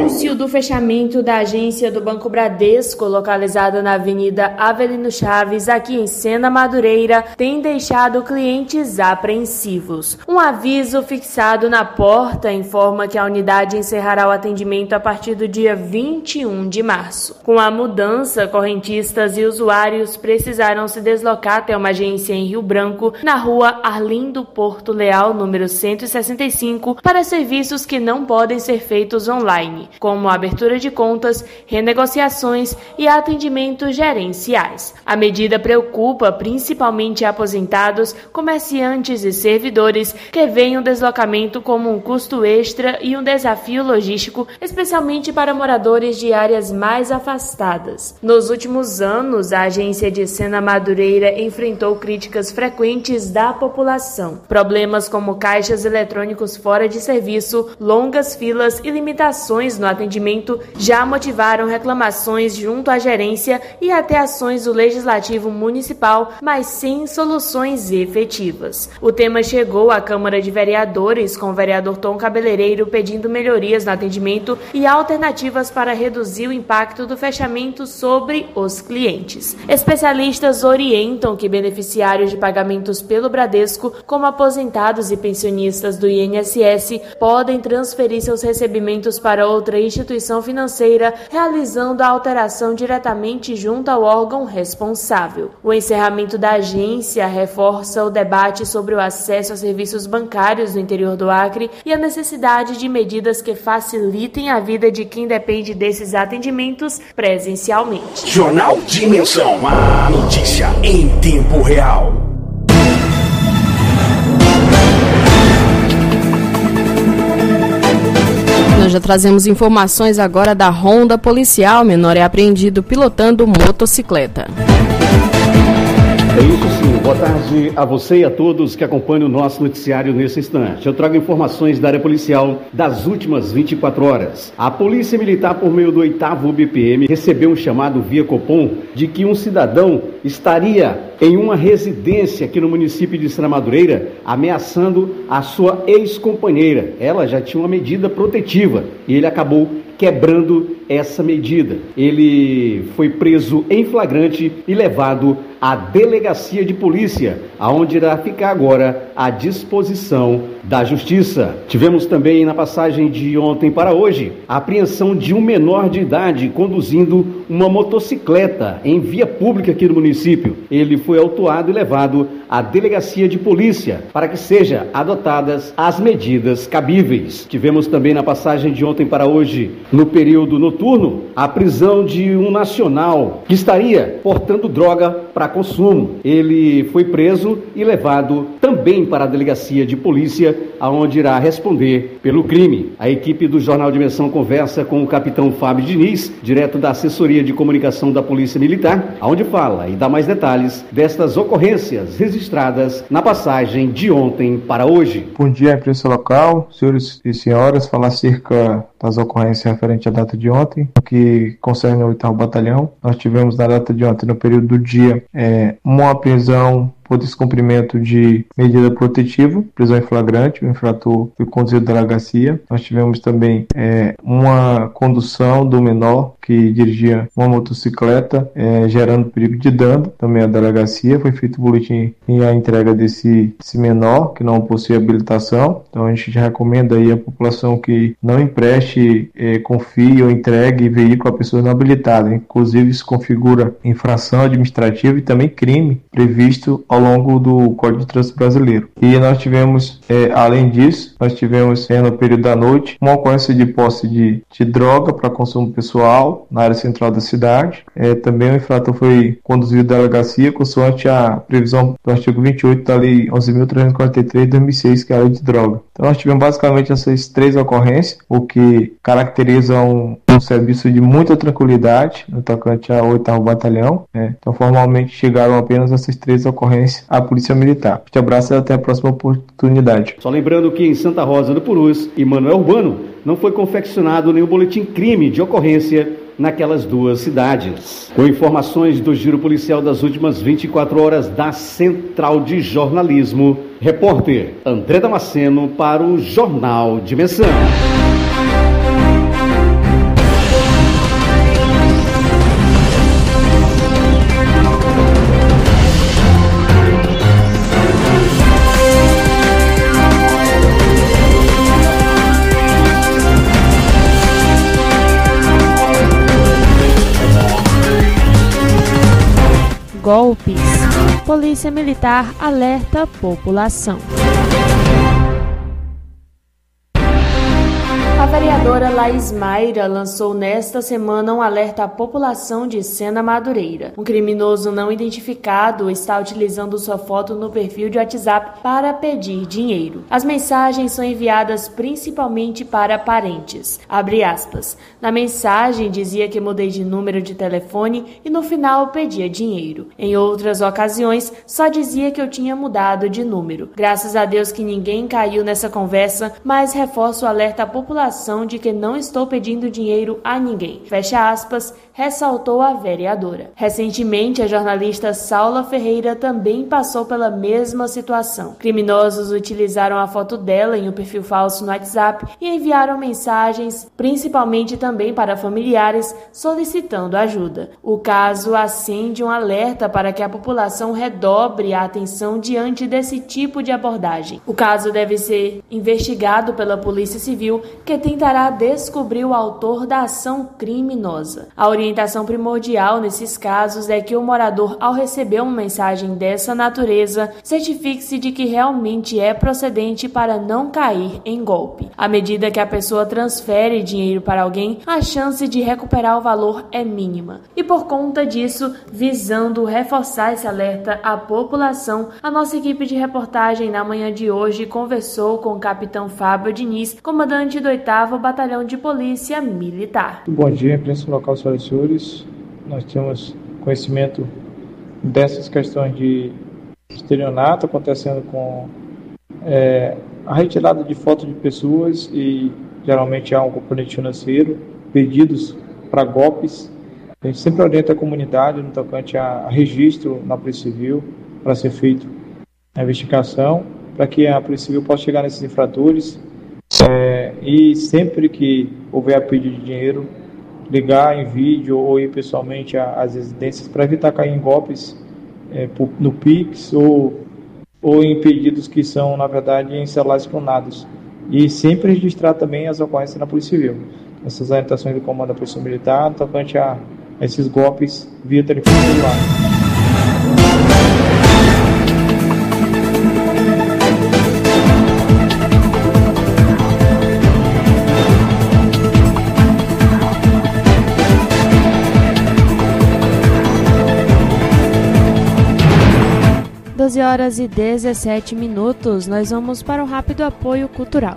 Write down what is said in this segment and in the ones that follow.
anúncio do fechamento da agência do Banco Bradesco, localizada na Avenida Avelino Chaves, aqui em Sena Madureira, tem deixado clientes apreensivos. Um aviso fixado na porta informa que a unidade encerrará o atendimento a partir do dia 21 de março. Com a mudança, correntistas e usuários precisarão se deslocar até uma agência em Rio Branco, na rua Arlindo Porto Leal, número 165, para serviços que não podem ser feitos online, como a abertura de contas, renegociações e atendimentos gerenciais. A medida preocupa principalmente aposentados, comerciantes e servidores que veem o deslocamento como um custo extra e um desafio logístico, especialmente para moradores de áreas mais afastadas. Nos últimos anos, a agência de Sena Madureira enfrentou críticas frequentes da população. Problemas como caixas eletrônicos fora de serviço, longas filas e limitações no atendimento já motivaram reclamações junto à gerência e até ações do Legislativo Municipal, mas sem soluções efetivas. O tema chegou à Câmara de Vereadores, com o vereador Tom Cabeleireiro pedindo melhorias no atendimento e alternativas para reduzir o impacto do fechamento sobre os clientes. Especialistas orientam que beneficiários de pagamentos pelo Bradesco, como aposentados e pensionistas do INSS, podem transferir seus recebimentos para outra instituição financeira, realizando a alteração diretamente junto ao órgão responsável. O encerramento da agência reforça o debate sobre o acesso a serviços bancários no interior do Acre e a necessidade de medidas que facilitem a vida de quem depende desses atendimentos presencialmente. Jornal Dimensão, a notícia em tempo real. Nós já trazemos informações agora da ronda policial. Menor é apreendido pilotando motocicleta. É isso sim. Boa tarde a você e a todos que acompanham o nosso noticiário nesse instante. Eu trago informações da área policial das últimas 24 horas. A Polícia Militar, por meio do 8º BPM, recebeu um chamado via Copom de que um cidadão estaria em uma residência aqui no município de Sena Madureira, ameaçando a sua ex-companheira. Ela já tinha uma medida protetiva e ele acabou quebrando essa medida. Ele foi preso em flagrante e levado à delegacia de polícia, aonde irá ficar agora à disposição da justiça. Tivemos também na passagem de ontem para hoje a apreensão de um menor de idade conduzindo uma motocicleta em via pública aqui no município. Ele foi autuado e levado à delegacia de polícia para que sejam adotadas as medidas cabíveis. Tivemos também na passagem de ontem para hoje, no período noturno, a prisão de um nacional que estaria portando droga para consumo. Ele foi preso e levado também para a delegacia de polícia, aonde irá responder pelo crime. A equipe do Jornal Dimensão conversa com o capitão Fábio Diniz, direto da assessoria de comunicação da Polícia Militar, aonde fala e dá mais detalhes destas ocorrências registradas na passagem de ontem para hoje. Bom dia, imprensa local, senhores e senhoras, falar acerca das ocorrências referentes à data de ontem, que concerne o 8º Batalhão. Nós tivemos na data de ontem, no período do dia, uma prisão por descumprimento de medida protetiva, prisão em flagrante, o infrator foi conduzido à delegacia. Nós tivemos também uma condução do menor que dirigia uma motocicleta, gerando perigo de dano, também à delegacia. Foi feito o boletim e a entrega desse menor, que não possui habilitação. Então a gente já recomenda aí a população que não empreste, confie ou entregue veículo a pessoas não habilitadas. Inclusive isso configura infração administrativa e também crime previsto ao longo do Código de Trânsito Brasileiro. E nós tivemos, além disso, no período da noite, uma ocorrência de posse de droga para consumo pessoal na área central da cidade. Também o infrator foi conduzido à delegacia consoante a previsão do artigo 28 da Lei 11.343 de 2006, que é a lei de droga. Então nós tivemos basicamente essas 3 ocorrências, o que caracteriza um serviço de muita tranquilidade no tocante ao 8º Batalhão. Então formalmente chegaram apenas essas 3 ocorrências à Polícia Militar. Te abraço e até a próxima oportunidade. Só lembrando que em Santa Rosa do Purus e Manoel Urbano não foi confeccionado nenhum boletim crime de ocorrência naquelas 2 cidades. Com informações do giro policial das últimas 24 horas da Central de Jornalismo, repórter André Damasceno para o Jornal Dimensão. golpes. Polícia Militar alerta a população. A vereadora Laís Mayra lançou nesta semana um alerta à população de Sena Madureira. Um criminoso não identificado está utilizando sua foto no perfil de WhatsApp para pedir dinheiro. As mensagens são enviadas principalmente para parentes. Abre aspas. Na mensagem dizia que mudei de número de telefone e no final pedia dinheiro. Em outras ocasiões, só dizia que eu tinha mudado de número. Graças a Deus que ninguém caiu nessa conversa, mas reforço o alerta à população de que não estou pedindo dinheiro a ninguém. Fecha aspas, ressaltou a vereadora. Recentemente, a jornalista Saula Ferreira também passou pela mesma situação. Criminosos utilizaram a foto dela em um perfil falso no WhatsApp e enviaram mensagens, principalmente também para familiares, solicitando ajuda. O caso acende um alerta para que a população redobre a atenção diante desse tipo de abordagem. O caso deve ser investigado pela Polícia Civil, que tentará descobrir o autor da ação criminosa. A orientação primordial nesses casos é que o morador, ao receber uma mensagem dessa natureza, certifique-se de que realmente é procedente para não cair em golpe. À medida que a pessoa transfere dinheiro para alguém, a chance de recuperar o valor é mínima. E por conta disso, visando reforçar esse alerta à população, a nossa equipe de reportagem na manhã de hoje conversou com o capitão Fábio Diniz, comandante do 8º Batalhão de Polícia Militar. Bom dia, imprensa local, senhoras e senhores. Nós temos conhecimento dessas questões de estelionato acontecendo com a retirada de fotos de pessoas e geralmente há um componente financeiro, pedidos para golpes. A gente sempre orienta a comunidade no tocante a registro na Polícia Civil para ser feito a investigação, para que a Polícia Civil possa chegar nesses infratores. E sempre que houver pedido de dinheiro, ligar em vídeo ou ir pessoalmente às residências para evitar cair em golpes no Pix ou em pedidos que são, na verdade, em celulares clonados. E sempre registrar também as ocorrências na Polícia Civil. Essas orientações do Comando da Polícia Militar, tocante a esses golpes via telefone celular. 12h17. Nós vamos para o rápido apoio cultural.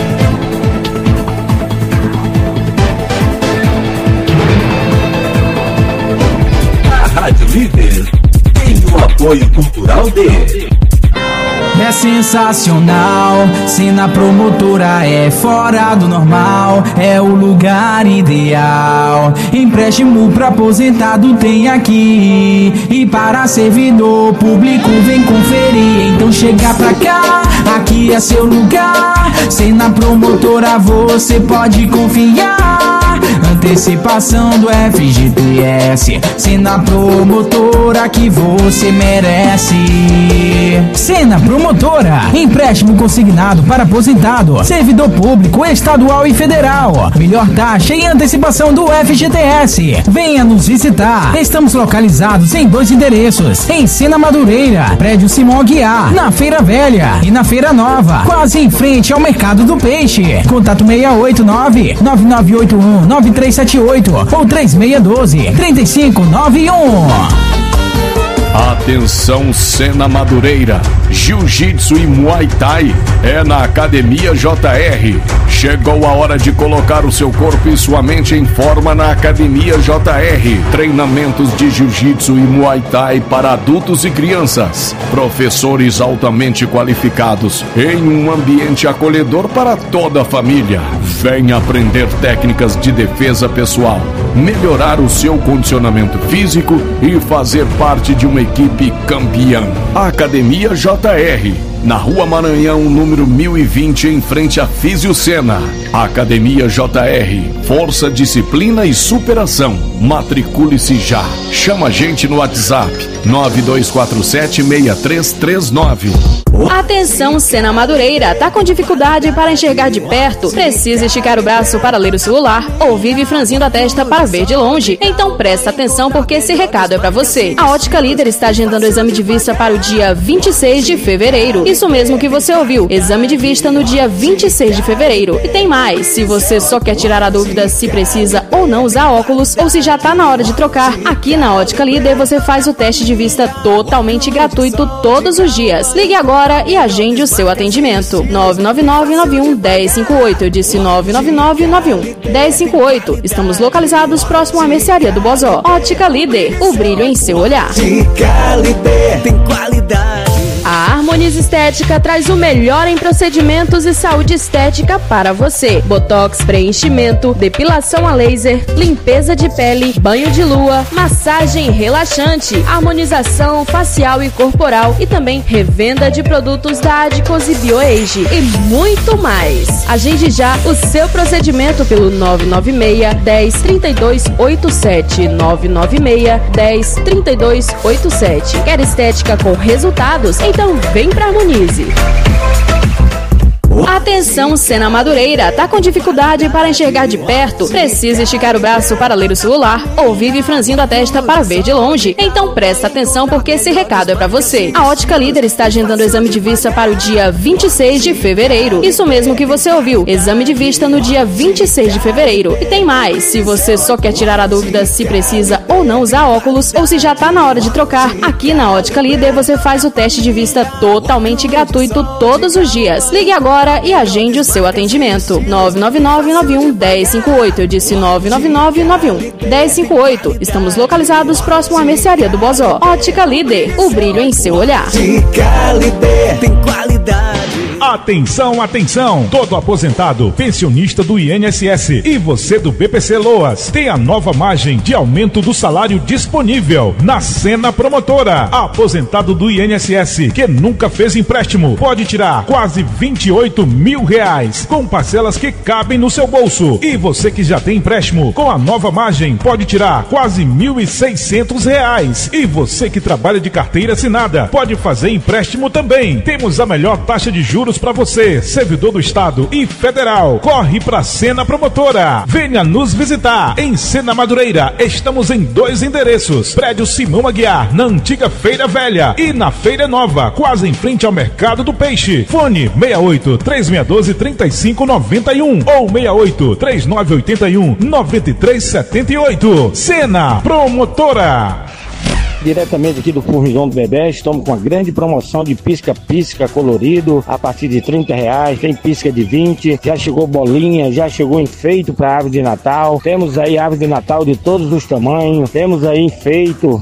A Rádio Líder tem o apoio cultural dele. É sensacional, Sena Promotora é fora do normal, é o lugar ideal. Empréstimo pra aposentado tem aqui, e para servidor público vem conferir. Então chega pra cá, aqui é seu lugar. Sena Promotora você pode confiar. Antecipação do FGTS, Sena Promotora que você merece. Sena Promotora, empréstimo consignado para aposentado, servidor público, estadual e federal. Melhor taxa e antecipação do FGTS. Venha nos visitar. Estamos localizados em 2 endereços: em Sena Madureira, prédio Simão Aguiar, na Feira Velha, e na Feira Nova, quase em frente ao Mercado do Peixe. Contato 689-9981-9378 ou 3612-3591. Atenção, Sena Madureira, Jiu-Jitsu e Muay Thai é na Academia JR. Chegou a hora de colocar o seu corpo e sua mente em forma na Academia JR. Treinamentos de Jiu-Jitsu e Muay Thai para adultos e crianças. Professores altamente qualificados em um ambiente acolhedor para toda a família. Venha aprender técnicas de defesa pessoal, melhorar o seu condicionamento físico e fazer parte de uma equipe campeã. Academia JR, na Rua Maranhão, número 1020, em frente a Físio Sena. Academia JR, força, disciplina e superação. Matricule-se já. Chama a gente no WhatsApp 9247-6339. Atenção, Sena Madureira, tá com dificuldade para enxergar de perto? Precisa esticar o braço para ler o celular? Ou vive franzindo a testa para ver de longe? Então presta atenção porque esse recado é para você. A Ótica Líder está agendando o exame de vista para o dia 26 de fevereiro. Isso mesmo que você ouviu, exame de vista no dia 26 de fevereiro. E tem mais, se você só quer tirar a dúvida se precisa ou não usar óculos, ou se já tá na hora de trocar, aqui na Ótica Líder você faz o teste de vista totalmente gratuito todos os dias. Ligue agora e agende o seu atendimento. 999-91-1058. Eu disse 999-91-1058. Estamos localizados próximo à mercearia do Bozó. Ótica Líder, o brilho em seu olhar. Ótica Líder tem qualidade. A Harmoniza Estética traz o melhor em procedimentos e saúde estética para você. Botox, preenchimento, depilação a laser, limpeza de pele, banho de lua, massagem relaxante, harmonização facial e corporal e também revenda de produtos da Adicos e BioAge e muito mais. Agende já o seu procedimento pelo 996-10-3287. 996-10-3287. Quer estética com resultados? Então vem pra Harmonize. Atenção, Sena Madureira, tá com dificuldade para enxergar de perto? Precisa esticar o braço para ler o celular? Ou vive franzindo a testa para ver de longe? Então presta atenção porque esse recado é para você. A Ótica Líder está agendando o exame de vista para o dia 26 de fevereiro. Isso mesmo que você ouviu, exame de vista no dia 26 de fevereiro. E tem mais, se você só quer tirar a dúvida se precisa ou não usar óculos, ou se já tá na hora de trocar, aqui na Ótica Líder você faz o teste de vista totalmente gratuito todos os dias. Ligue agora e agende o seu atendimento. 999-91-1058. Eu disse 999-91-1058. Estamos localizados próximo à mercearia do Bozó. Ótica Líder, o brilho em seu olhar. Ótica Líder tem qualidade. Atenção, atenção! Todo aposentado, pensionista do INSS e você do BPC Loas tem a nova margem de aumento do salário disponível na Sena Promotora. Aposentado do INSS que nunca fez empréstimo pode tirar quase R$28 mil com parcelas que cabem no seu bolso. E você que já tem empréstimo com a nova margem pode tirar quase R$1.600. E você que trabalha de carteira assinada pode fazer empréstimo também. Temos a melhor taxa de juros para você, servidor do Estado e Federal. Corre pra Sena Promotora. Venha nos visitar em Sena Madureira. Estamos em 2 endereços: Prédio Simão Aguiar, na antiga Feira Velha, e na Feira Nova, quase em frente ao Mercado do Peixe. Fone 68-3612-3591 ou 68-3981-9378. Sena Promotora. Diretamente aqui do Formigão do Bebé, estamos com uma grande promoção de pisca-pisca colorido a partir de R$30, tem pisca de 20, já chegou bolinha, já chegou enfeito para árvore de Natal, temos aí árvore de Natal de todos os tamanhos, temos aí enfeito,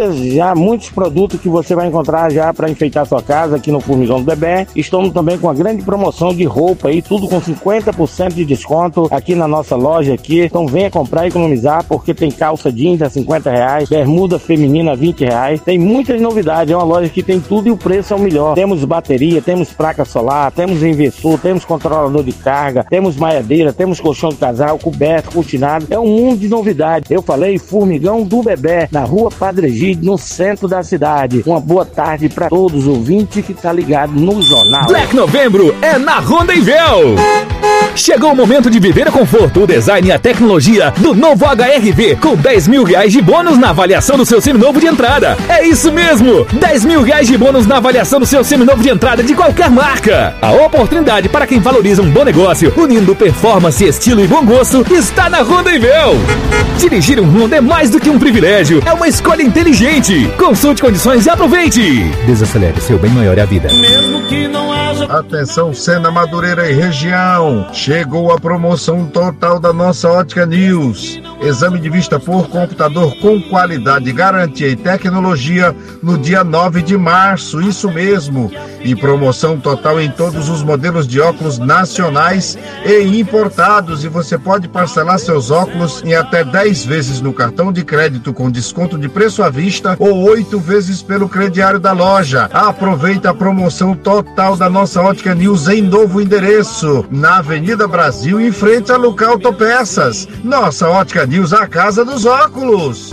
muitos produtos que você vai encontrar já para enfeitar sua casa aqui no Formigão do Bebé. Estamos também com uma grande promoção de roupa aí, tudo com 50% de desconto aqui na nossa loja aqui, então venha comprar e economizar, porque tem calça jeans a R$50, bermuda feminina a R$20. Tem muitas novidades, é uma loja que tem tudo e o preço é o melhor. Temos bateria, temos placa solar, temos inversor, temos controlador de carga, temos maiadeira, temos colchão de casal, coberto, cortinado. É um mundo de novidades. Eu falei Formigão do Bebé, na rua Padre Egídio, no centro da cidade. Uma boa tarde para todos os ouvintes que tá ligado no jornal. Black Novembro é na Honda Invel. Chegou o momento de viver o conforto, o design e a tecnologia do novo HR-V, com R$10 mil de bônus na avaliação do seu seminovo de entrada. É isso mesmo! R$10 mil de bônus na avaliação do seu seminovo de entrada de qualquer marca. A oportunidade para quem valoriza um bom negócio, unindo performance, estilo e bom gosto, está na Honda Invel. Dirigir um Honda é mais do que um privilégio, é uma escolha inteligente. Consulte condições e aproveite. Desacelere, seu bem maior é a vida. Mesmo que não haja... Atenção, Sena Madureira e região. Chegou a promoção total da nossa Ótica News. Exame de vista por computador com qualidade, garantia e tecnologia no dia 9 de março, isso mesmo. E promoção total em todos os modelos de óculos nacionais e importados. E você pode parcelar seus óculos em até 10 vezes no cartão de crédito com desconto de preço à vista ou 8 vezes pelo crediário da loja. Aproveita a promoção total da nossa Ótica News em novo endereço, na Avenida Brasil, em frente a Luca Autopeças. Nossa Ótica News, a casa dos óculos.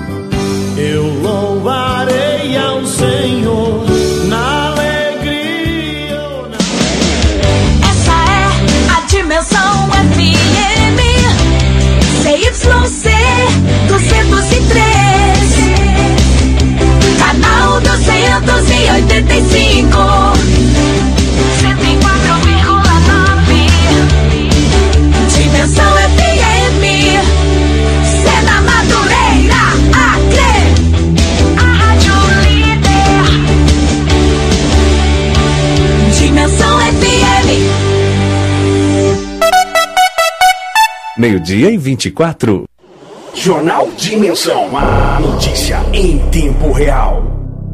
Eu louvarei ao Senhor na alegria. ZYC 203, canal 285, 104,9, Dimensão FM, Sena Madureira, Acre, a Rádio Líder. Dimensão FM. 12:24. Jornal Dimensão, a notícia em tempo real.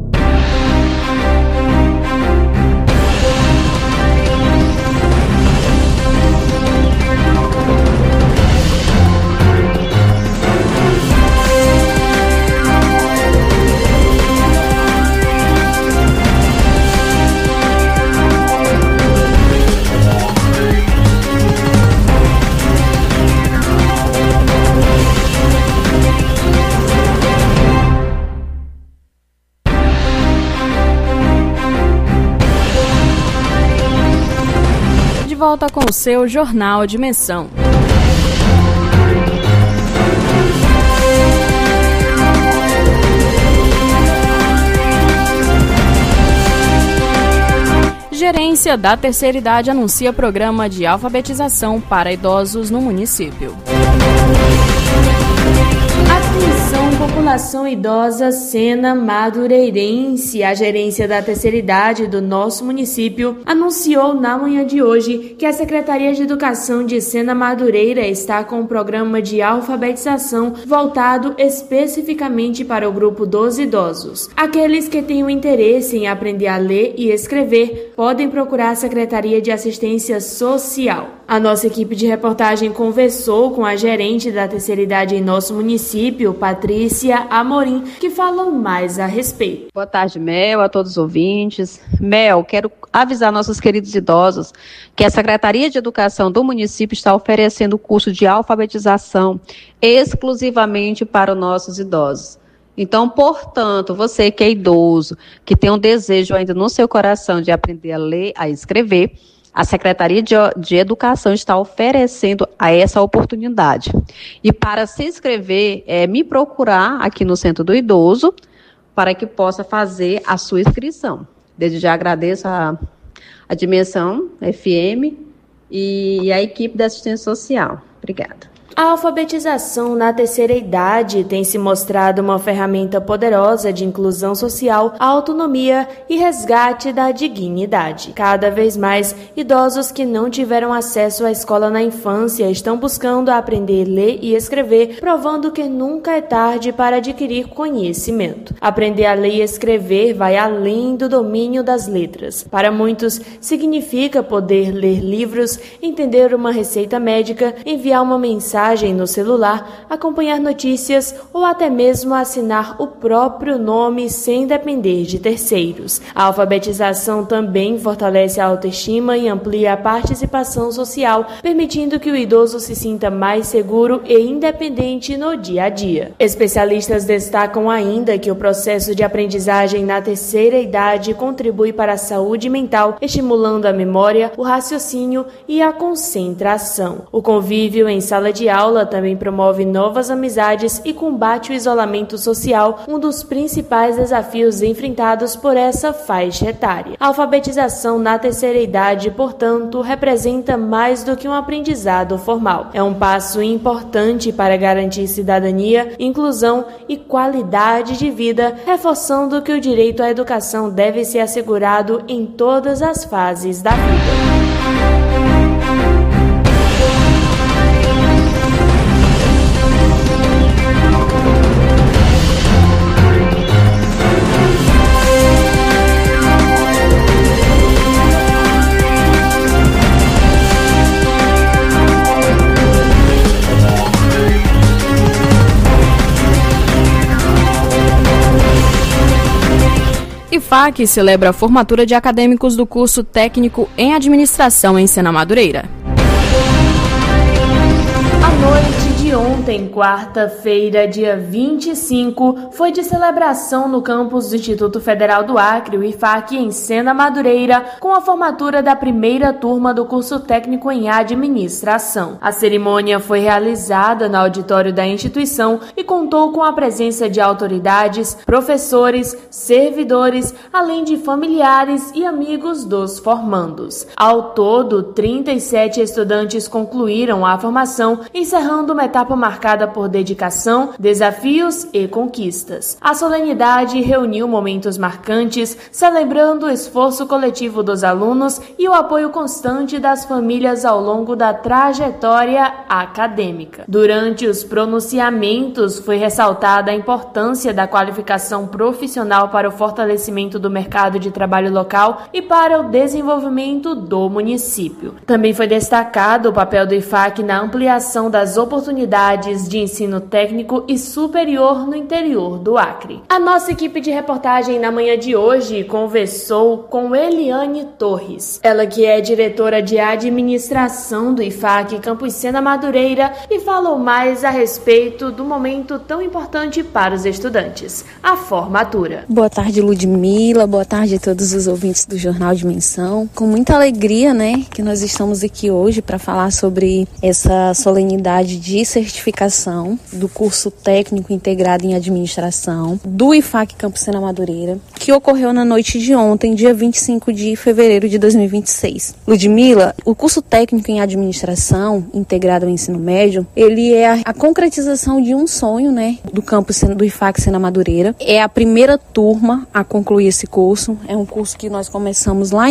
Volta com o seu Jornal Dimensão. Gerência da Terceira Idade anuncia programa de alfabetização para idosos no município. Atenção, população idosa Sena Madureirense. A Gerência da Terceira Idade do nosso município anunciou na manhã de hoje que a Secretaria de Educação de Sena Madureira está com um programa de alfabetização voltado especificamente para o grupo dos idosos. Aqueles que tenham interesse em aprender a ler e escrever podem procurar a Secretaria de Assistência Social. A nossa equipe de reportagem conversou com a gerente da Terceira Idade em nosso município, Patrícia Amorim, que falou mais a respeito. Boa tarde, Mel, a todos os ouvintes. Mel, quero avisar nossos queridos idosos que a Secretaria de Educação do município está oferecendo o curso de alfabetização exclusivamente para os nossos idosos. Então, portanto, você que é idoso, que tem um desejo ainda no seu coração de aprender a ler, a escrever, a Secretaria de Educação está oferecendo a essa oportunidade. E para se inscrever, me procurar aqui no Centro do Idoso para que possa fazer a sua inscrição. Desde já agradeço a Dimensão FM e a equipe da assistência social. Obrigada. A alfabetização na terceira idade tem se mostrado uma ferramenta poderosa de inclusão social, autonomia e resgate da dignidade. Cada vez mais, idosos que não tiveram acesso à escola na infância estão buscando aprender a ler e escrever, provando que nunca é tarde para adquirir conhecimento. Aprender a ler e escrever vai além do domínio das letras. Para muitos, significa poder ler livros, entender uma receita médica, enviar uma mensagem no celular, acompanhar notícias ou até mesmo assinar o próprio nome sem depender de terceiros. A alfabetização também fortalece a autoestima e amplia a participação social, permitindo que o idoso se sinta mais seguro e independente no dia a dia. Especialistas destacam ainda que o processo de aprendizagem na terceira idade contribui para a saúde mental, estimulando a memória, o raciocínio e a concentração. O convívio em sala de aula também promove novas amizades e combate o isolamento social, um dos principais desafios enfrentados por essa faixa etária. A alfabetização na terceira idade, portanto, representa mais do que um aprendizado formal. É um passo importante para garantir cidadania, inclusão e qualidade de vida, reforçando que o direito à educação deve ser assegurado em todas as fases da vida. IFAC celebra a formatura de acadêmicos do curso técnico em administração em Sena Madureira. A noite de de ontem, quarta-feira, dia 25, foi de celebração no campus do Instituto Federal do Acre, o IFAC, em Sena Madureira, com a formatura da primeira turma do curso técnico em administração. A cerimônia foi realizada no auditório da instituição e contou com a presença de autoridades, professores, servidores, além de familiares e amigos dos formandos. Ao todo, 37 estudantes concluíram a formação, encerrando uma etapa marcada por dedicação, desafios e conquistas. A solenidade reuniu momentos marcantes, celebrando o esforço coletivo dos alunos e o apoio constante das famílias ao longo da trajetória acadêmica. Durante os pronunciamentos, foi ressaltada a importância da qualificação profissional para o fortalecimento do mercado de trabalho local e para o desenvolvimento do município. Também foi destacado o papel do IFAC na ampliação das oportunidades de ensino técnico e superior no interior do Acre. A nossa equipe de reportagem na manhã de hoje conversou com Eliane Torres, ela que é diretora de administração do IFAC Campus Sena Madureira, e falou mais a respeito do momento tão importante para os estudantes, a formatura. Boa tarde, Ludmila, boa tarde a todos os ouvintes do Jornal Dimensão. Com muita alegria, que nós estamos aqui hoje para falar sobre essa solenidade de certificação do curso técnico integrado em administração do IFAC Campus Sena Madureira, que ocorreu na noite de ontem, dia 25 de fevereiro de 2026. Ludmila, o curso técnico em administração integrado ao ensino médio, ele é a concretização de um sonho, do campus do IFAC Sena Madureira. É a primeira turma a concluir esse curso. É um curso que nós começamos lá em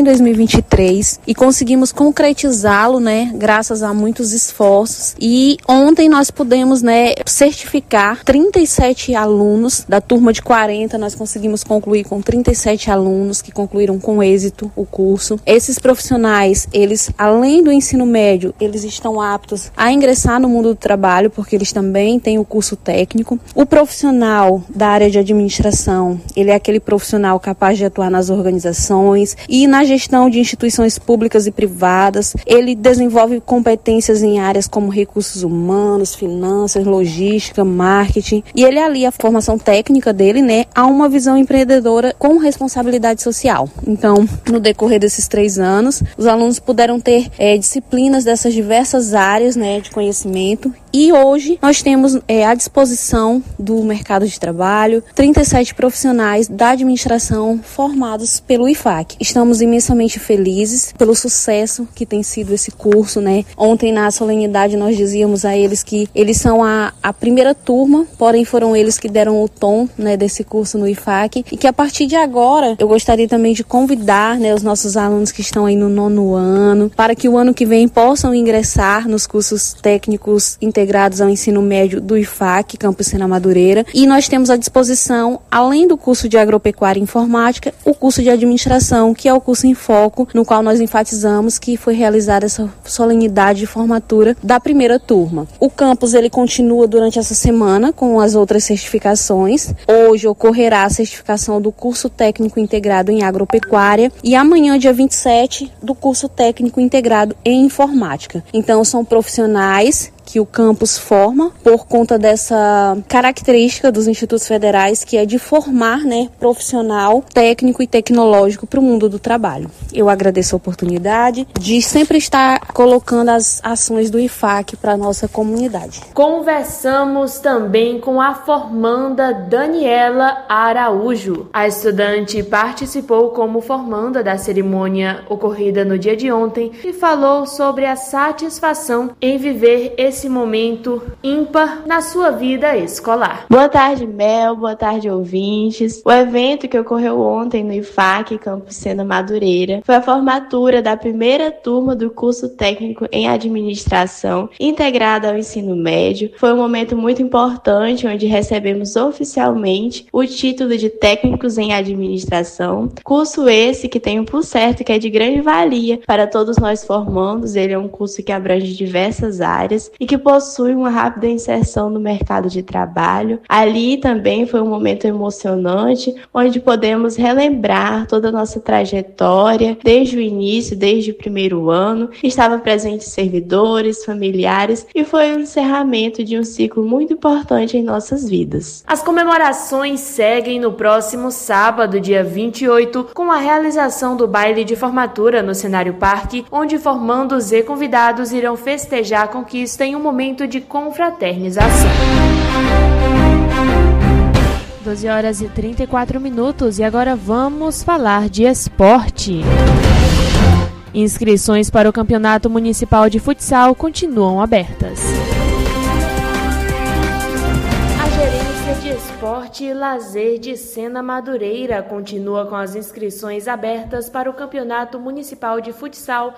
2023 e conseguimos concretizá-lo, graças a muitos esforços. E ontem nós pudemos, certificar 37 alunos da turma de 40. Nós conseguimos concluir com 37 alunos que concluíram com êxito o curso. Esses profissionais, eles, além do ensino médio, eles estão aptos a ingressar no mundo do trabalho, porque eles também têm o curso técnico. O profissional da área de administração, ele é aquele profissional capaz de atuar nas organizações e na gestão de instituições públicas e privadas. Ele desenvolve competências em áreas como recursos humanos, finanças, logística, marketing. E ele alia a formação técnica dele, a uma visão empreendedora com responsabilidade social. Então, no decorrer desses 3 anos, os alunos puderam ter disciplinas dessas diversas áreas, de conhecimento. E hoje nós temos à disposição do mercado de trabalho 37 profissionais da administração formados pelo IFAC. Estamos imensamente felizes pelo sucesso que tem sido esse curso, Ontem na solenidade nós dizíamos a eles que eles são a primeira turma, porém foram eles que deram o tom, desse curso no IFAC, e que a partir de agora eu gostaria também de convidar, os nossos alunos que estão aí no 9º ano, para que o ano que vem possam ingressar nos cursos técnicos integrados ao ensino médio do IFAC, Campus Sena Madureira. E nós temos à disposição, além do curso de agropecuária e informática, o curso de administração, que é o curso em foco, no qual nós enfatizamos que foi realizada essa solenidade de formatura da primeira turma. O campus, ele continua durante essa semana com as outras certificações. Hoje ocorrerá a certificação do curso técnico integrado em agropecuária e amanhã, dia 27, do curso técnico integrado em informática. Então, são profissionais que o campus forma por conta dessa característica dos institutos federais, que é de formar, profissional, técnico e tecnológico para o mundo do trabalho. Eu agradeço a oportunidade de sempre estar colocando as ações do IFAC para a nossa comunidade. Conversamos também com a formanda Daniela Araújo. A estudante participou como formanda da cerimônia ocorrida no dia de ontem e falou sobre a satisfação em viver esse momento ímpar na sua vida escolar. Boa tarde, Mel. Boa tarde, ouvintes. O evento que ocorreu ontem no IFAC, Campus Sena Madureira, foi a formatura da primeira turma do curso técnico em administração integrado ao ensino médio. Foi um momento muito importante, onde recebemos oficialmente o título de técnicos em administração. Curso esse que tenho por certo que é de grande valia para todos nós formandos. Ele é um curso que abrange diversas áreas e que possui uma rápida inserção no mercado de trabalho. Ali também foi um momento emocionante, onde podemos relembrar toda a nossa trajetória, desde o início, desde o primeiro ano. Estava presente servidores, familiares, e foi o encerramento de um ciclo muito importante em nossas vidas. As comemorações seguem no próximo sábado, dia 28, com a realização do baile de formatura no Cenário Parque, onde formandos e convidados irão festejar a conquista em um momento de confraternização. 12 horas e 34 minutos e agora vamos falar de esporte. Inscrições para o Campeonato Municipal de Futsal continuam abertas. De Esporte e Lazer de Sena Madureira continua com as inscrições abertas para o Campeonato Municipal de Futsal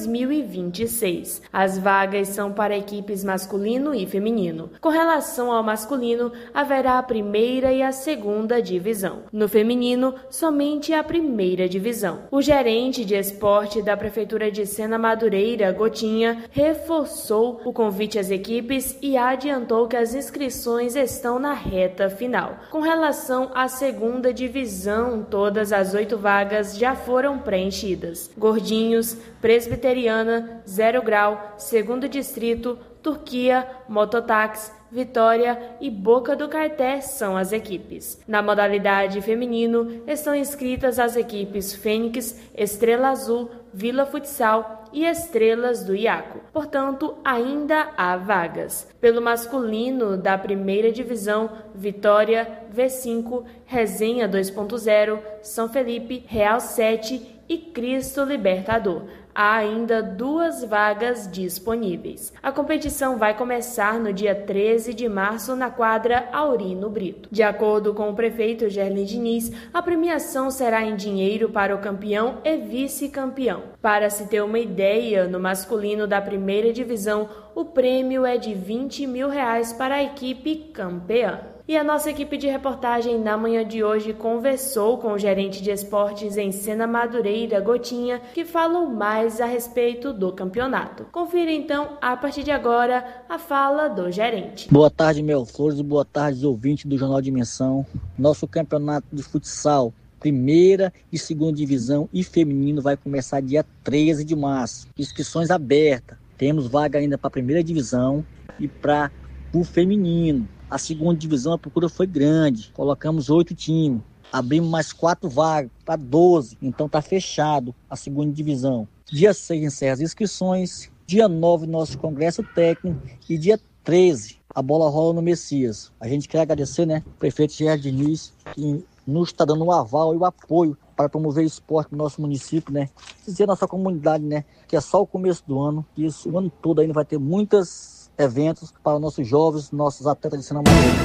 2026. As vagas são para equipes masculino e feminino. Com relação ao masculino, haverá a primeira e a segunda divisão. No feminino, somente a primeira divisão. O gerente de esporte da Prefeitura de Sena Madureira, Gotinha, reforçou o convite às equipes e adiantou que as inscrições estão na reta final. Com relação à segunda divisão, todas as 8 vagas já foram preenchidas. Gordinhos, Presbiteriana, 0 Grau, Segundo Distrito, Turquia, Mototáxi, Vitória e Boca do Caeté são as equipes. Na modalidade feminino, estão inscritas as equipes Fênix, Estrela Azul, Vila Futsal e Estrelas do Iaco. Portanto, ainda há vagas. Pelo masculino da primeira divisão, Vitória, V5, Resenha 2.0, São Felipe, Real 7 e Cristo Libertador. Há ainda 2 vagas disponíveis. A competição vai começar no dia 13 de março na quadra Aurino Brito. De acordo com o prefeito Gerlin Diniz, a premiação será em dinheiro para o campeão e vice-campeão. Para se ter uma ideia, no masculino da primeira divisão, o prêmio é de R$20 mil para a equipe campeã. E a nossa equipe de reportagem na manhã de hoje conversou com o gerente de esportes em Sena Madureira, Gotinha, que falou mais a respeito do campeonato. Confira então, a partir de agora, a fala do gerente. Boa tarde, Mel Flores, e boa tarde, ouvintes do Jornal Dimensão. Nosso campeonato de futsal, primeira e segunda divisão e feminino, vai começar dia 13 de março. Inscrições abertas. Temos vaga ainda para a primeira divisão e para o feminino. A segunda divisão, a procura foi grande. Colocamos 8 times. Abrimos mais 4 vagas para 12. Então está fechado a segunda divisão. Dia 6 encerra as inscrições. Dia 9 nosso congresso técnico. E dia 13 a bola rola no Messias. A gente quer agradecer, né, o prefeito Gerlin Diniz, que nos está dando o aval e o apoio para promover o esporte no nosso município, né? Dizer nossa comunidade, né, que é só o começo do ano. E isso, o ano todo ainda vai ter muitas eventos para nossos jovens, nossos atletas de Sena Madureira.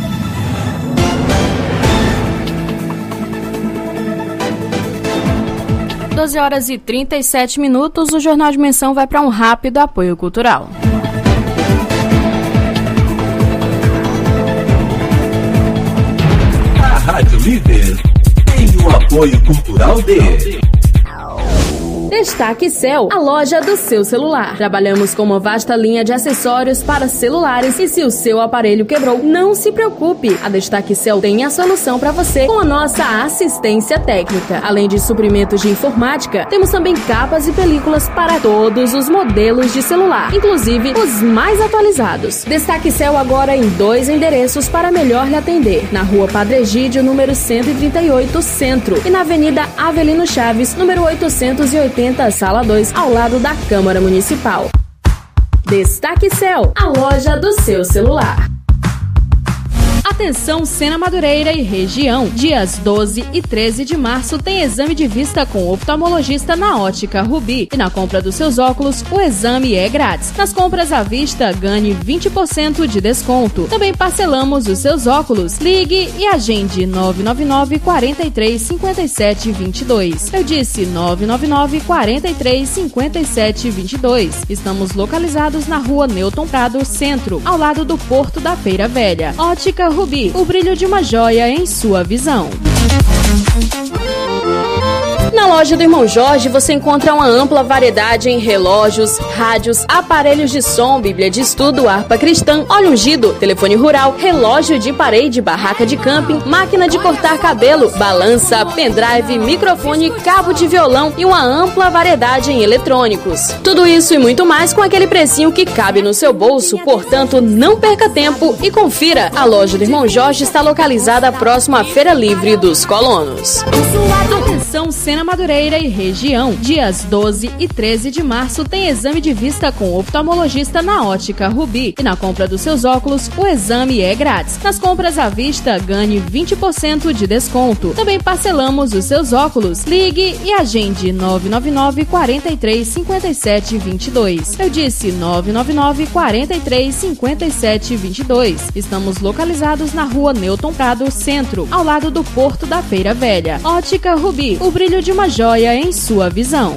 Às 12 horas e 37 minutos, o Jornal Dimensão vai para um rápido apoio cultural. A Rádio Líder tem o apoio cultural de Destaque Cell, a loja do seu celular. Trabalhamos com uma vasta linha de acessórios para celulares e se o seu aparelho quebrou, não se preocupe. A Destaque Cell tem a solução para você com a nossa assistência técnica. Além de suprimentos de informática, temos também capas e películas para todos os modelos de celular, inclusive os mais atualizados. Destaque Cell agora em 2 endereços para melhor lhe atender. Na Rua Padre Egídio, número 138, Centro, e na Avenida Avelino Chaves, número 880, Sala 2, ao lado da Câmara Municipal. Destaque Cell, a loja do seu celular. Atenção Sena Madureira e região. Dias 12 e 13 de março tem exame de vista com oftalmologista na Ótica Rubi. E na compra dos seus óculos, o exame é grátis. Nas compras à vista, ganhe 20% de desconto. Também parcelamos os seus óculos. Ligue e agende 999 43 57 22. Eu disse 999 43 57 22. Estamos localizados na Rua Newton Prado, Centro, ao lado do Porto da Feira Velha. Ótica Rubi, o brilho de uma joia em sua visão. Na loja do Irmão Jorge você encontra uma ampla variedade em relógios, rádios, aparelhos de som, bíblia de estudo, harpa cristã, óleo ungido, telefone rural, relógio de parede, barraca de camping, máquina de cortar cabelo, balança, pendrive, microfone, cabo de violão e uma ampla variedade em eletrônicos. Tudo isso e muito mais com aquele precinho que cabe no seu bolso, portanto não perca tempo e confira. A loja do Irmão Jorge está localizada próximo à Feira Livre dos Colonos. Atenção Sena Madureira e região. Dias 12 e 13 de março tem exame de vista com oftalmologista na Ótica Rubi. E na compra dos seus óculos, o exame é grátis. Nas compras à vista, ganhe 20% de desconto. Também parcelamos os seus óculos. Ligue e agende 999 43 57 22. Eu disse 999 43 57 22. Estamos localizados na rua Newton Prado, Centro, ao lado do Porto da Feira Velha. Ótica Rubi, o brilho de uma joia em sua visão.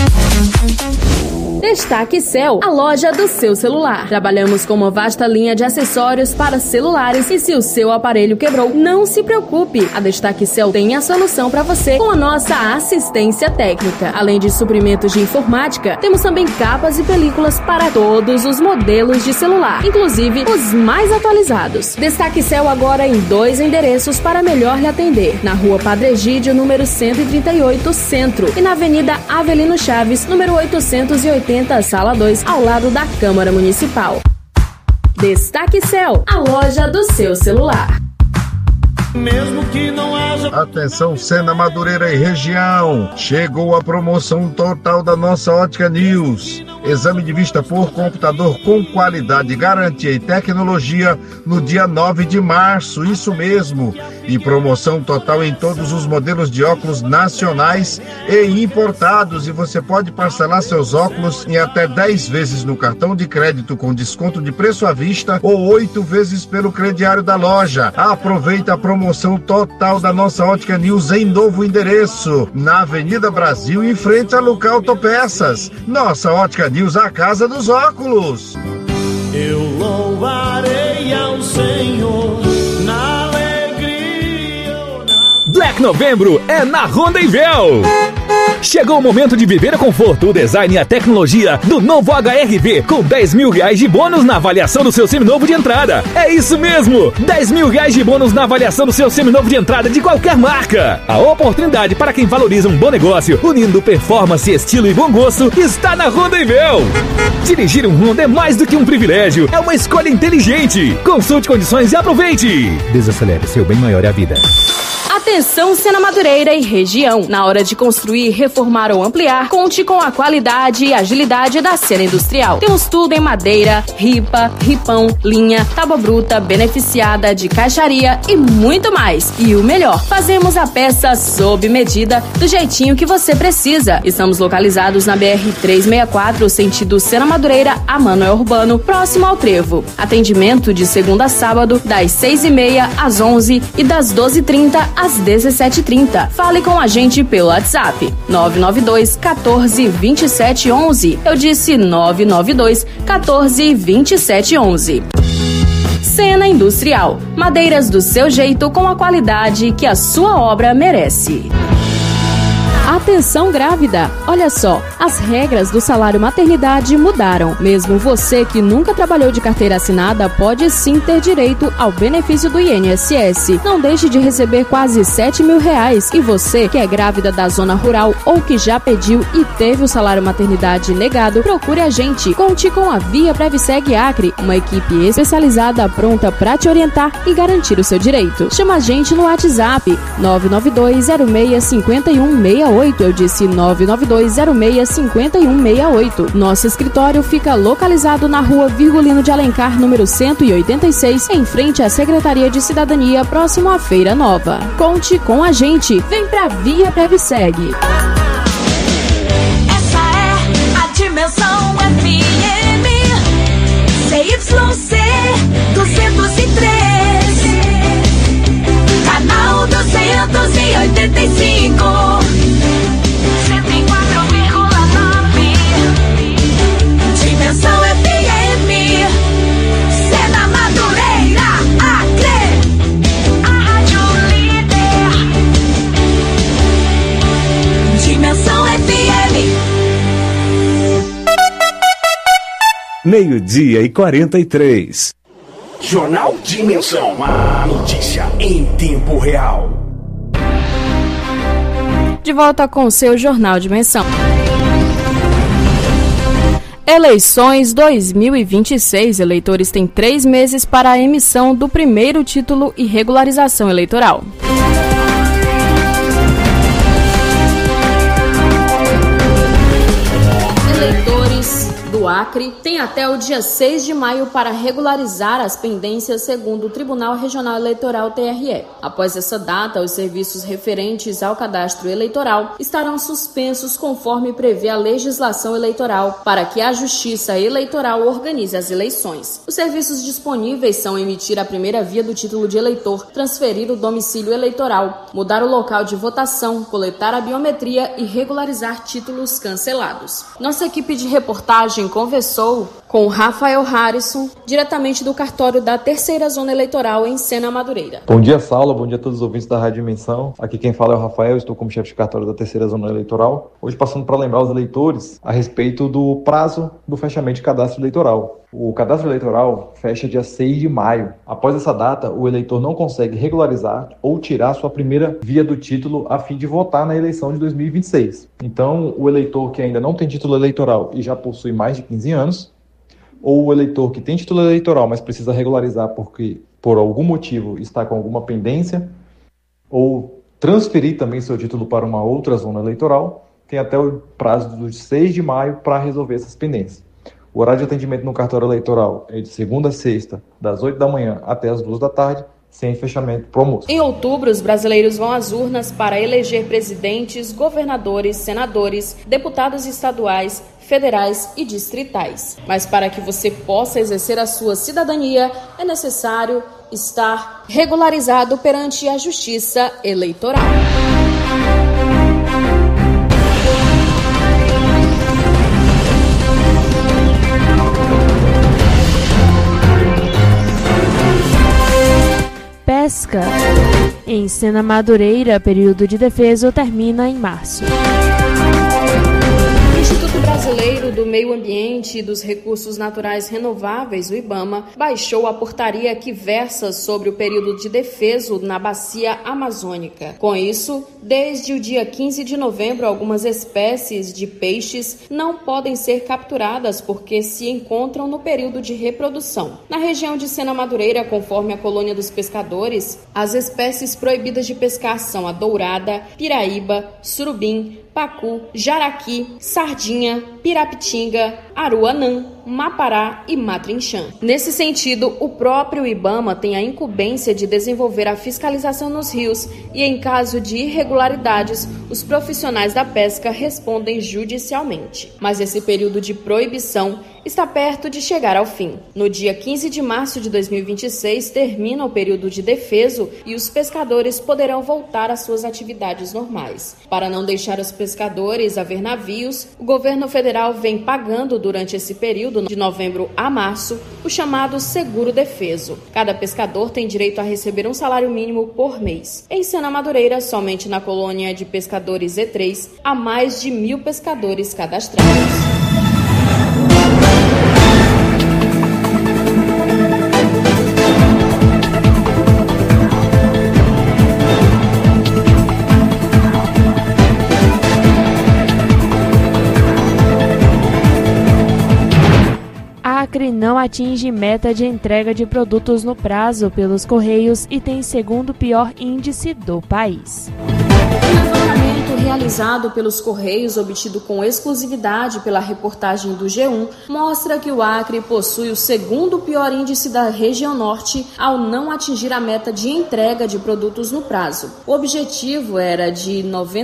Destaque Cell, a loja do seu celular. Trabalhamos com uma vasta linha de acessórios para celulares e se o seu aparelho quebrou, não se preocupe. A Destaque Cell tem a solução para você com a nossa assistência técnica. Além de suprimentos de informática, temos também capas e películas para todos os modelos de celular, inclusive os mais atualizados. Destaque Cell agora em 2 endereços para melhor lhe atender. Na Rua Padre Egídio, número 138, Centro, e na Avenida Avelino Chaves, número 880, Sala 2, ao lado da Câmara Municipal. Destaque Cell, a loja do seu celular. Mesmo que não haja... Atenção Sena Madureira e região, chegou a promoção total da nossa Ótica News. Exame de vista por computador com qualidade, garantia e tecnologia no dia 9 de março, isso mesmo. E promoção total em todos os modelos de óculos nacionais e importados. E você pode parcelar seus óculos em até 10 vezes no cartão de crédito com desconto de preço à vista ou 8 vezes pelo crediário da loja. Aproveita a promoção total da nossa Ótica News em novo endereço, na Avenida Brasil, em frente a Luca Autopeças. Nossa Ótica News, a casa dos óculos. Eu louvarei ao Senhor na alegria. Black Novembro é na Honda Invel. Chegou o momento de viver o conforto, o design e a tecnologia do novo HR-V com 10 mil reais de bônus na avaliação do seu seminovo de entrada. É isso mesmo! 10 mil reais de bônus na avaliação do seu seminovo de entrada de qualquer marca. A oportunidade para quem valoriza um bom negócio, unindo performance, estilo e bom gosto, está na Honda Invel. Dirigir um Honda é mais do que um privilégio, é uma escolha inteligente. Consulte condições e aproveite. Desacelere, seu bem maior é a vida. Atenção Sena Madureira e região. Na hora de construir, reformar ou ampliar, conte com a qualidade e agilidade da Sena Industrial. Temos tudo em madeira, ripa, ripão, linha, tábua bruta, beneficiada, de caixaria e muito mais. E o melhor, fazemos a peça sob medida, do jeitinho que você precisa. Estamos localizados na BR-364, sentido Sena Madureira a Manoel Urbano, próximo ao Trevo. Atendimento de segunda a sábado, das 6h30 às 11h e das 12h30 às 17h30. Fale com a gente pelo WhatsApp 992 14 27 11. Eu disse 992 14 27 11. Sena Industrial. Madeiras do seu jeito com a qualidade que a sua obra merece. Atenção grávida! Olha só, as regras do salário maternidade mudaram. Mesmo você que nunca trabalhou de carteira assinada pode sim ter direito ao benefício do INSS. Não deixe de receber quase R$7 mil. E você que é grávida da zona rural ou que já pediu e teve o salário maternidade negado, procure a gente. Conte com a Via Previseg Acre, uma equipe especializada pronta para te orientar e garantir o seu direito. Chama a gente no WhatsApp 992065168. Eu disse 992065168. Nosso escritório fica localizado na rua Virgulino de Alencar, número 186, em frente à Secretaria de Cidadania, próximo à Feira Nova. Conte com a gente. Vem pra Via Previseg. Essa é a Dimensão FM CYC 203, canal 285, 104,9. Dimensão FM, Sena Madureira, Acre, a Rádio Líder. 12:43. Jornal Dimensão, a notícia em tempo real. De volta com o seu Jornal Dimensão. Eleições 2026. Eleitores têm 3 meses para a emissão do primeiro título e regularização eleitoral. Eleitores do Acre têm até o dia 6 de maio para regularizar as pendências segundo o Tribunal Regional Eleitoral TRE. Após essa data, os serviços referentes ao cadastro eleitoral estarão suspensos conforme prevê a legislação eleitoral para que a Justiça Eleitoral organize as eleições. Os serviços disponíveis são emitir a primeira via do título de eleitor, transferir o domicílio eleitoral, mudar o local de votação, coletar a biometria e regularizar títulos cancelados. Nossa equipe de reportagem conversou com Rafael Harrison, diretamente do cartório da Terceira Zona Eleitoral em Sena Madureira. Bom dia, Saula. Bom dia a todos os ouvintes da Rádio Dimensão. Aqui quem fala é o Rafael, estou como chefe de cartório da Terceira Zona Eleitoral. Hoje passando para lembrar os eleitores a respeito do prazo do fechamento de cadastro eleitoral. O cadastro eleitoral fecha dia 6 de maio. Após essa data, o eleitor não consegue regularizar ou tirar sua primeira via do título a fim de votar na eleição de 2026. Então, o eleitor que ainda não tem título eleitoral e já possui mais de 15 anos, ou o eleitor que tem título eleitoral, mas precisa regularizar porque, por algum motivo, está com alguma pendência, ou transferir também seu título para uma outra zona eleitoral, tem até o prazo do 6 de maio para resolver essas pendências. O horário de atendimento no cartório eleitoral é de segunda a sexta, das 8 da manhã até as 2 da tarde, sem fechamento pro almoço. Em outubro, os brasileiros vão às urnas para eleger presidentes, governadores, senadores, deputados estaduais, federais e distritais. Mas para que você possa exercer a sua cidadania, é necessário estar regularizado perante a Justiça Eleitoral. Pesca. Em Sena Madureira, período de defeso termina em março. O Instituto Brasileiro do Meio Ambiente e dos Recursos Naturais Renováveis, o IBAMA, baixou a portaria que versa sobre o período de defeso na bacia amazônica. Com isso, desde o dia 15 de novembro, algumas espécies de peixes não podem ser capturadas porque se encontram no período de reprodução. Na região de Sena Madureira, conforme a colônia dos pescadores, as espécies proibidas de pescar são a dourada, piraíba, surubim, pacu, jaraqui, sardinha, pirapitinga, aruanã, mapará e matrinchã. Nesse sentido, o próprio IBAMA tem a incumbência de desenvolver a fiscalização nos rios e, em caso de irregularidades, os profissionais da pesca respondem judicialmente. Mas esse período de proibição está perto de chegar ao fim. No dia 15 de março de 2026, termina o período de defeso e os pescadores poderão voltar às suas atividades normais. Para não deixar os pescadores a ver navios, o governo federal vem pagando durante esse período, de novembro a março, o chamado seguro defeso. Cada pescador tem direito a receber um salário mínimo por mês. Em Sena Madureira, somente na colônia de pescadores E3, há mais de 1.000 pescadores cadastrados. Acre não atinge meta de entrega de produtos no prazo pelos Correios e tem segundo pior índice do país. Realizado pelos Correios, obtido com exclusividade pela reportagem do G1, mostra que o Acre possui o segundo pior índice da região norte ao não atingir a meta de entrega de produtos no prazo. O objetivo era de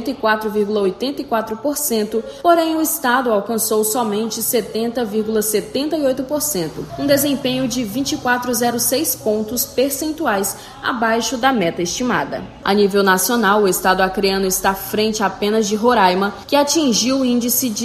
94,84%, porém o estado alcançou somente 70,78%, um desempenho de 24,06 pontos percentuais abaixo da meta estimada. A nível nacional, o estado acreano está à frente diferente apenas de Roraima, que atingiu o índice de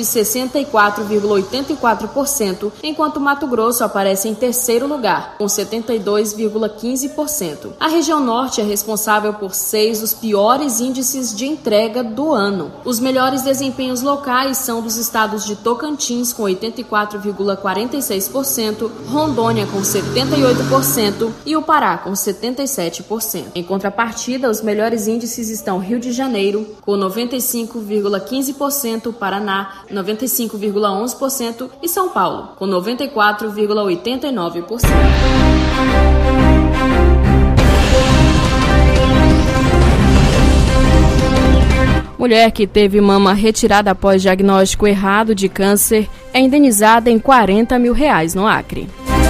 64,84%, enquanto Mato Grosso aparece em terceiro lugar, com 72,15%. A região norte é responsável por 6 dos piores índices de entrega do ano. Os melhores desempenhos locais são dos estados de Tocantins, com 84,46%, Rondônia, com 78% e o Pará, com 77%. Em contrapartida, os melhores índices estão Rio de Janeiro, com 95,15%, Paraná, 95,11% e São Paulo, com 94,89%. Mulher que teve mama retirada após diagnóstico errado de câncer é indenizada em R$40 mil no Acre.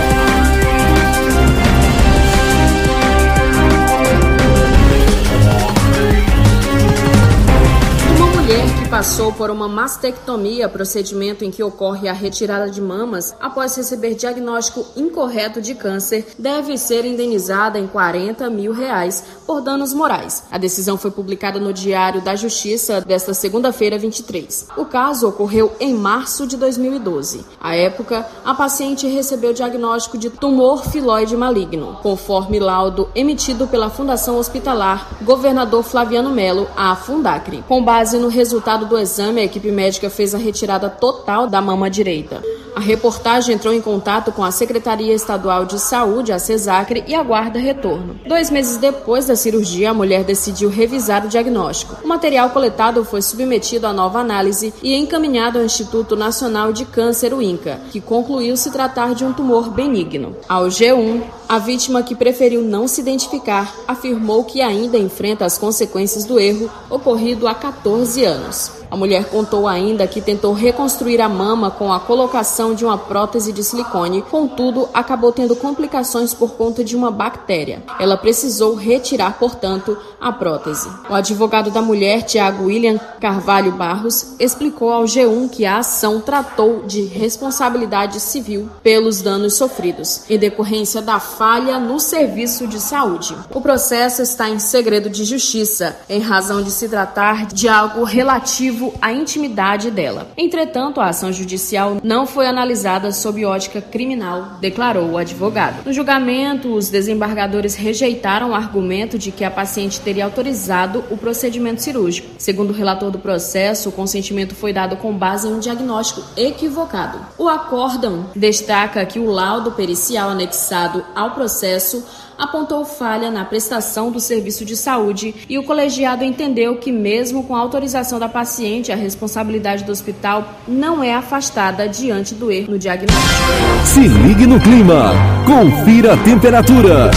Passou por uma mastectomia, procedimento em que ocorre a retirada de mamas após receber diagnóstico incorreto de câncer, deve ser indenizada em R$40 mil por danos morais. A decisão foi publicada no Diário da Justiça desta segunda-feira, 23. O caso ocorreu em março de 2012. À época, a paciente recebeu diagnóstico de tumor filoide maligno, conforme laudo emitido pela Fundação Hospitalar Governador Flaviano Melo, a Fundacre. Com base no resultado do exame, a equipe médica fez a retirada total da mama direita. A reportagem entrou em contato com a Secretaria Estadual de Saúde, a Cesacre, e aguarda retorno. 2 meses depois da cirurgia, a mulher decidiu revisar o diagnóstico. O material coletado foi submetido à nova análise e encaminhado ao Instituto Nacional de Câncer, o INCA, que concluiu se tratar de um tumor benigno. Ao G1, a vítima, que preferiu não se identificar, afirmou que ainda enfrenta as consequências do erro ocorrido há 14 anos. A mulher contou ainda que tentou reconstruir a mama com a colocação de uma prótese de silicone, contudo, acabou tendo complicações por conta de uma bactéria. Ela precisou retirar, portanto, a prótese. O advogado da mulher, Tiago William Carvalho Barros, explicou ao G1 que a ação tratou de responsabilidade civil pelos danos sofridos, em decorrência da falha no serviço de saúde. O processo está em segredo de justiça, em razão de se tratar de algo relativo à intimidade dela. Entretanto, a ação judicial não foi analisada sob ótica criminal, declarou o advogado. No julgamento, os desembargadores rejeitaram o argumento de que a paciente teria autorizado o procedimento cirúrgico. Segundo o relator do processo, o consentimento foi dado com base em um diagnóstico equivocado. O acórdão destaca que o laudo pericial anexado ao processo apontou falha na prestação do serviço de saúde e o colegiado entendeu que, mesmo com a autorização da paciente, a responsabilidade do hospital não é afastada diante do erro no diagnóstico. Se ligue no clima. Confira a temperatura.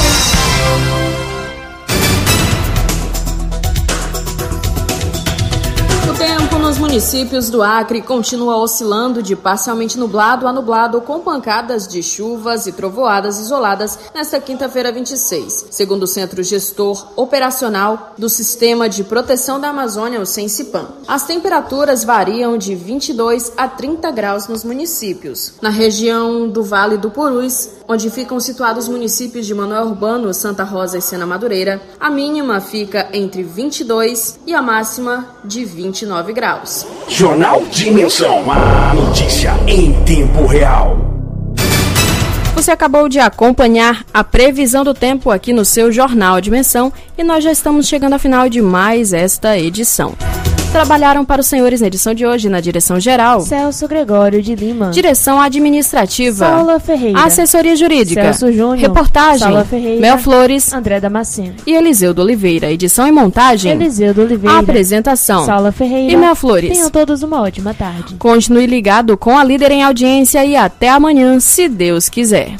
Nos municípios do Acre continua oscilando de parcialmente nublado a nublado, com pancadas de chuvas e trovoadas isoladas nesta quinta-feira 26, segundo o Centro Gestor Operacional do Sistema de Proteção da Amazônia, o Sensipan. As temperaturas variam de 22 a 30 graus nos municípios. Na região do Vale do Purus, onde ficam situados os municípios de Manoel Urbano, Santa Rosa e Sena Madureira, a mínima fica entre 22 e a máxima de 29 graus. Jornal Dimensão, a notícia em tempo real. Você acabou de acompanhar a previsão do tempo aqui no seu Jornal Dimensão e nós já estamos chegando ao final de mais esta edição. Trabalharam para os senhores na edição de hoje, na direção geral, Celso Gregório de Lima. Direção administrativa, Saula Ferreira. Assessoria jurídica, Celso Júnior. Reportagem, Saula Ferreira. Mel Flores, André Damasceno. E Eliseu do Oliveira. Edição e montagem, Eliseu do Oliveira. Apresentação, Saula Ferreira. E Mel Flores. Tenham todos uma ótima tarde. Continue ligado com a líder em audiência e até amanhã, se Deus quiser.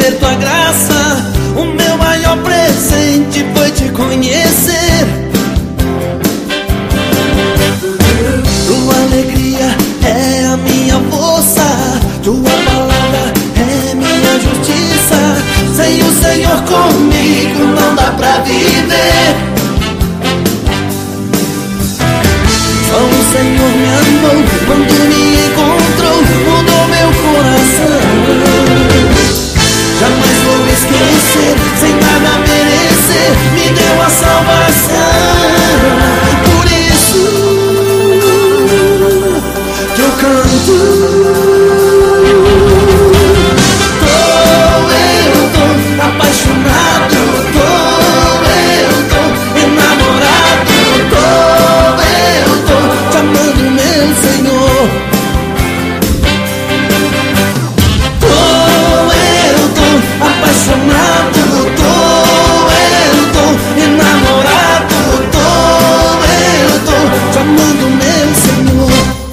receber tua graça. O meu maior presente foi te conhecer. Tua alegria é a minha força, tua palavra é minha justiça. Sem o Senhor comigo não dá pra viver. Só o Senhor me amou quando me encontrou, mudou meu coração. Jamais vou esquecer, sem nada merecer, me deu a salvação. Por isso que eu canto. Tô apaixonado, tô enamorado, tô te amando, meu Senhor. Tô apaixonado, tô enamorado, tô te amando, meu Senhor.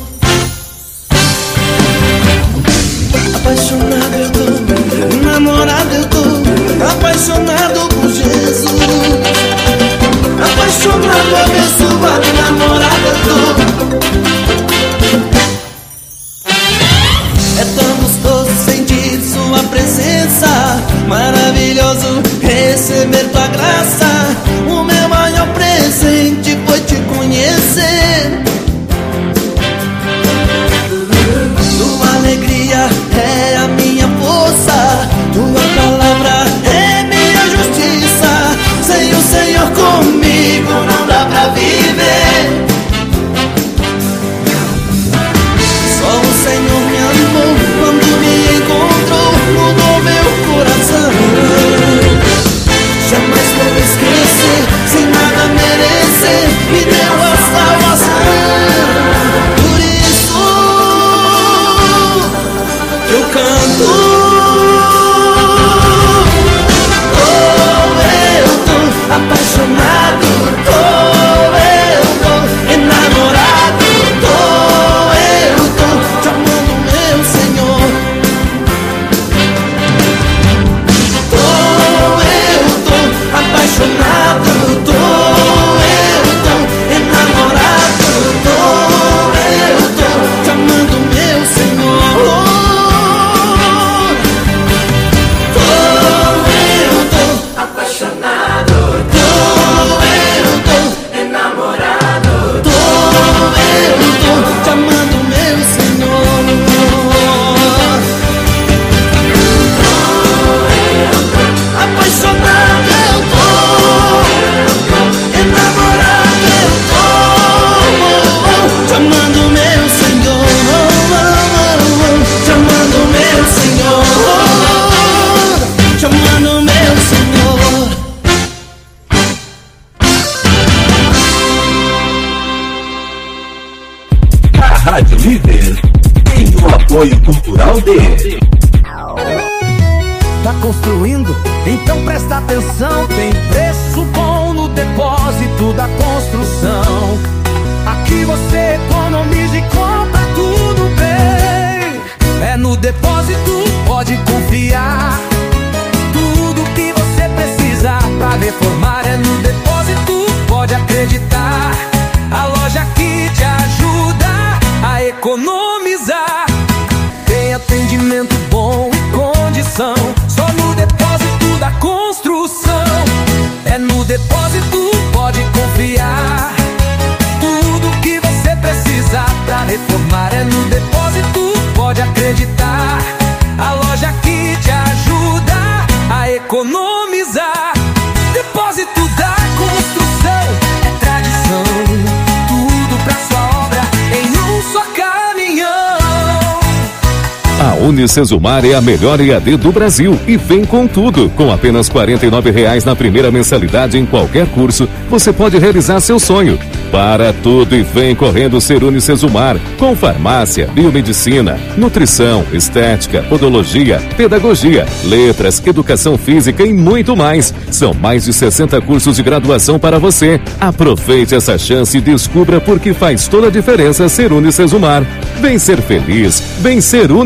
Apaixonado eu tô, enamorado eu tô, apaixonado por Jesus. Apaixonado, abençoado, enamorado eu tô. É tão gostoso sentir sua presença, maravilhoso receber tua graça. O meu maior presente foi te conhecer. Tua alegria é a minha força, tua palavra é minha justiça. Sem o Senhor comigo não dá pra viver. Só o Senhor me amou quando me encontrou, mudou meu coração. Jamais vou esquecer, sem nada merecer, me deu a salvação. Por isso eu canto. Eu tô apaixonado, tô enamorado, tô te amando, meu Senhor. Tô apaixonado, tô enamorado, tô te amando, meu Senhor. Apaixonado, tô enamorado, tô te amando, meu Senhor. Apaixonado eu tô, enamorado eu tô, te amando, meu Senhor. Te amando, meu Senhor. Te amando, meu Senhor. A Rádio Líder tem o apoio cultural de... Tá construindo? Então presta atenção. Tem preço bom no depósito da construção. Aqui você economiza e compra tudo bem. É no depósito, pode confiar. Tudo que você precisa pra reformar é no depósito, pode acreditar. A loja que te ajuda a economizar. Tem atendimento bom e condição. Só no depósito da construção. É no depósito, pode confiar. Tudo que você precisa pra reformar é no depósito, pode acreditar. A loja que te ajuda a economizar. Depósito da construção é tradição. Tudo pra sua obra em um só caminhão. A Unicesumar é a melhor EAD do Brasil e vem com tudo. Com apenas R$ 49,00 na primeira mensalidade em qualquer curso, você pode realizar seu sonho. Para tudo e vem correndo ser Unicesumar, com farmácia, biomedicina, nutrição, estética, podologia, pedagogia, letras, educação física e muito mais. São mais de 60 cursos de graduação para você. Aproveite essa chance e descubra por que faz toda a diferença ser Unicesumar. Vem ser feliz, vem ser Unicesumar.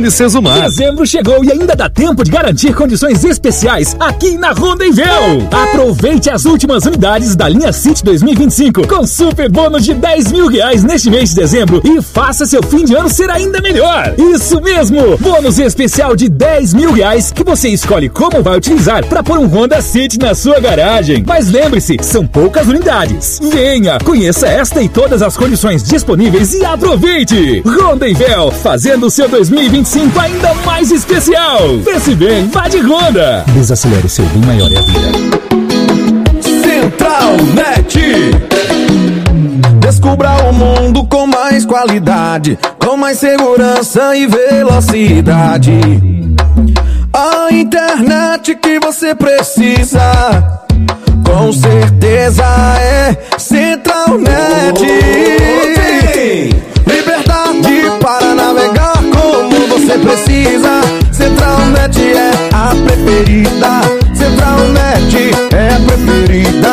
mar. Dezembro chegou e ainda dá tempo de garantir condições especiais aqui na Rondenvel. Aproveite as últimas unidades da linha City 2025 com super bônus de R$10.000 neste mês de dezembro e faça seu fim de ano ser ainda melhor. Isso mesmo, bônus especial de R$10.000 que você escolhe como vai utilizar para pôr um Honda City na sua garagem. Mas lembre-se, são poucas unidades. Venha, conheça esta e todas as condições disponíveis e aproveite. Rondenvel, fazendo o seu 2025 ainda mais especial. Pense bem, vá de Honda. Desacelere, seu bem maior é a vida. Central Net. Descubra o mundo com mais qualidade, com mais segurança e velocidade. A internet que você precisa, com certeza é Central Net. Liberdade para navegar como você precisa. Central Net é a preferida. Central Net é a preferida.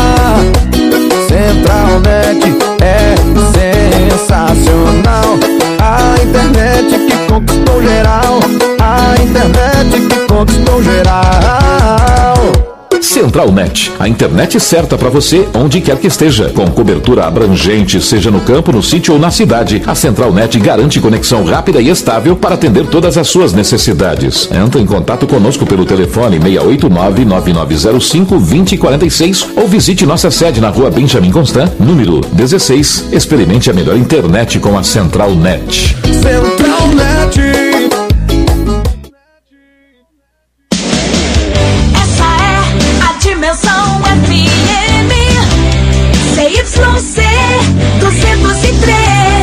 Central Net é sensacional. A internet que conquistou geral. A internet que conquistou geral. Central Net, a internet certa para você onde quer que esteja, com cobertura abrangente, seja no campo, no sítio ou na cidade. A Central Net garante conexão rápida e estável para atender todas as suas necessidades. Entre em contato conosco pelo telefone 689-9905-2046 ou visite nossa sede na rua Benjamin Constant, número 16. Experimente a melhor internet com a Central Net. Central Net. Dimensão FM CYC 203,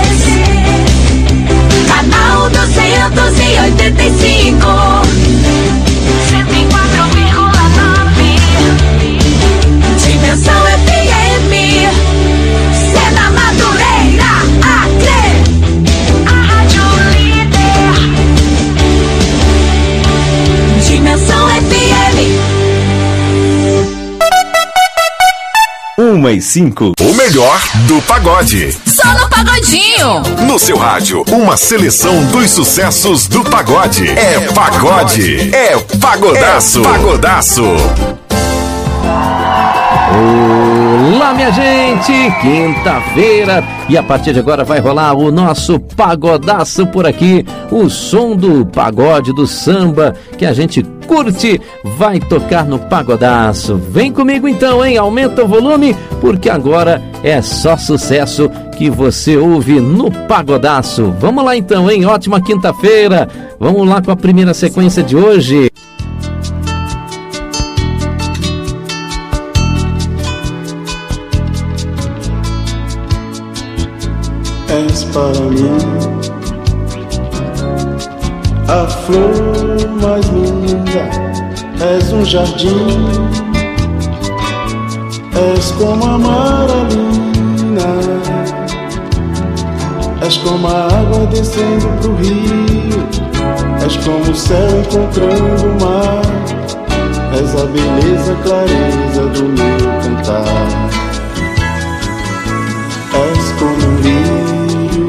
canal 285, 104,9. Dimensão FM, Sena Madureira, Acre, a rádio líder. Dimensão FM. 1:05. O melhor do pagode. Só no Pagodinho. No seu rádio, uma seleção dos sucessos do pagode. É pagode. É pagodaço. É pagodaço. Olá, minha gente! Quinta-feira e a partir de agora vai rolar o nosso pagodaço por aqui. O som do pagode, do samba que a gente curte vai tocar no pagodaço. Vem comigo então, hein? Aumenta o volume porque agora é só sucesso que você ouve no pagodaço. Vamos lá então, hein? Ótima quinta-feira. Vamos lá com a primeira sequência de hoje. És para mim a flor mais linda, és um jardim, és como a maralina, és como a água descendo pro rio, és como o céu encontrando o mar, és a beleza, clareza do meu cantar, és como um rio,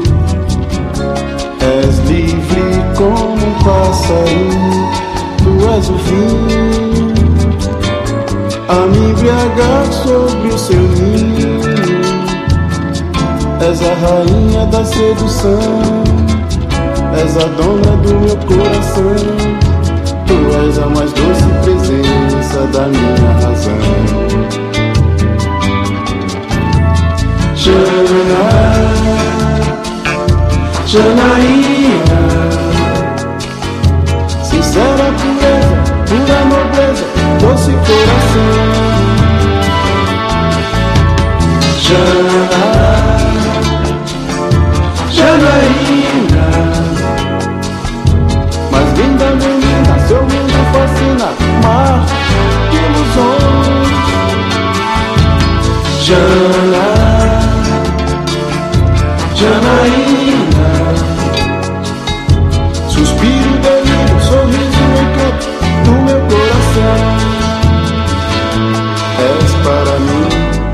és livre como um passarinho, tu és o vinho, a me embriagar sobre o seu ninho, és a rainha da sedução, és a dona do meu coração, tu és a mais doce presença da minha razão. Janaína, sincera pureza, pura nobreza, doce coração. Janaína, mais linda menina, seu mundo fascina, mar de ilusões. Janaína, suspiro, delírio, sorriso, encanto do meu coração. És para mim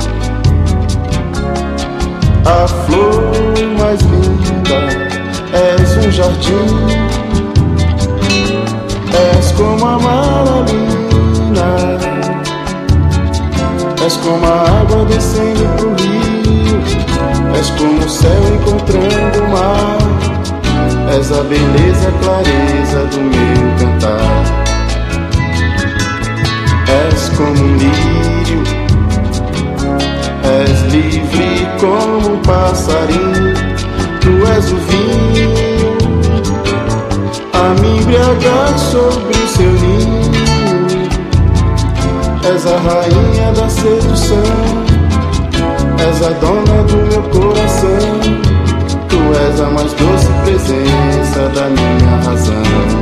a flor mais linda, és um jardim, colina. És como a água descendo pro rio, és como o céu encontrando o mar. És a beleza, a clareza do meu cantar. És como um lírio, és livre como um passarinho. Tu és o vinho a me embriagar sobre o seu ninho. És a rainha da sedução, és a dona do meu coração. Tu és a mais doce presença da minha razão.